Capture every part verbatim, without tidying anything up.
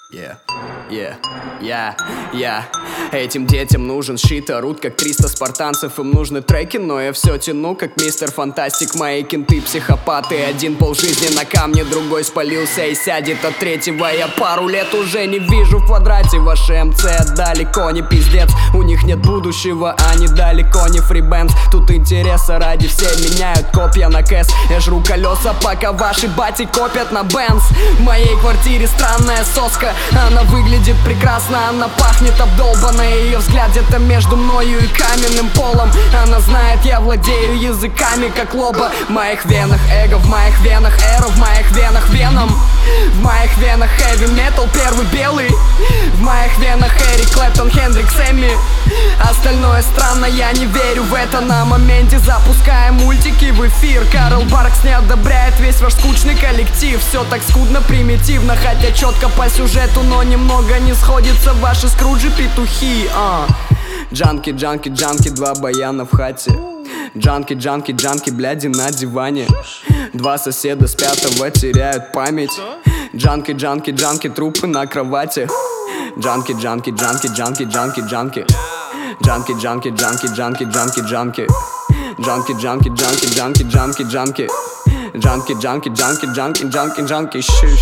Yeah, yeah, yeah, yeah. Этим детям нужен щит, орут как триста спартанцев. Им нужны треки, но я все тяну, как мистер Фантастик. Мои кенты психопаты. Один полжизни на камне, другой спалился и сядет от третьего. Я пару лет уже не вижу в квадрате. Ваши МЦ далеко не пиздец. У них нет будущего, они далеко не фрибэнс. Тут интереса ради, все меняют копья на кэс. Я жру колеса, пока ваши бати копят на бенз. В моей квартире странная соска. Она выглядит прекрасно, она пахнет обдолбанной. Ее взгляд где-то между мною и каменным полом. Она знает, я владею языками, как лоба. В моих венах эго, в моих венах эро, в моих венах веном. В моих венах хэви метал, первый белый. В моих венах Эрик Клэптон, Хендрикс, Эмми. Остальное странно, я не верю в это. На моменте запускаем мультики в эфир. Карл Баркс не одобряет весь ваш скучный коллектив. Все так скудно, примитивно, хотя четко по сюжету, но немного не сходятся ваши скруджи петухи. а. Джанки, джанки, джанки, два баяна в хате. Джанки, джанки, джанки, бляди на диване. Два соседа с пятого теряют память. Джанки, джанки, джанки, трупы на кровати. Джанки, джанки, джанки, джанки, джанки, джанки. Джанки, джанки, джанки, джанки, джанки, джанки. Джанки, джанки, джанки, джанки, джанки, джанки. Джанки, джанки, джанки, джанки, джанки, джанки, шиш.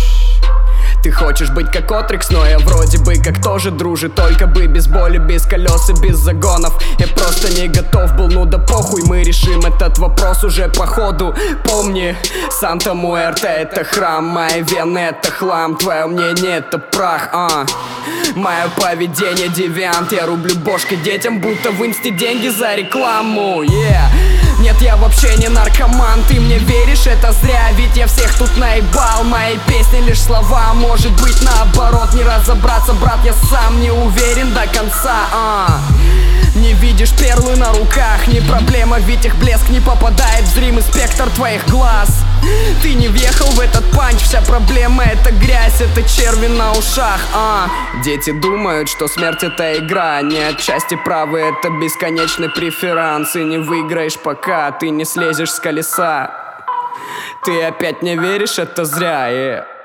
Ты хочешь быть как Отрикс, но я вроде бы как тоже дружи. Только бы без боли, без колес и без загонов. Я просто не готов был, ну да похуй. Мы решим этот вопрос уже по ходу. Помни, Санта-Муэрте это храм. Мои вены это хлам, твое мнение это прах, а мое поведение девиант. Я рублю бошкой детям, будто в инсте деньги за рекламу, yeah. Нет, я вообще не наркоман, ты мне веришь, это зря. Ведь я всех тут наебал, мои песни лишь слова. Может быть наоборот, не разобраться, брат, я сам не уверен до конца, а не видишь перлы на руках, не проблема, ведь их блеск не попадает в зримый спектр твоих глаз. Ты не въехал в этот панч, вся проблема это грязь, это черви на ушах, а дети думают, что смерть это игра. Они отчасти правы, это бесконечный преферанс. И не выиграешь, пока ты не слезешь с колеса. Ты опять не веришь, это зря, yeah.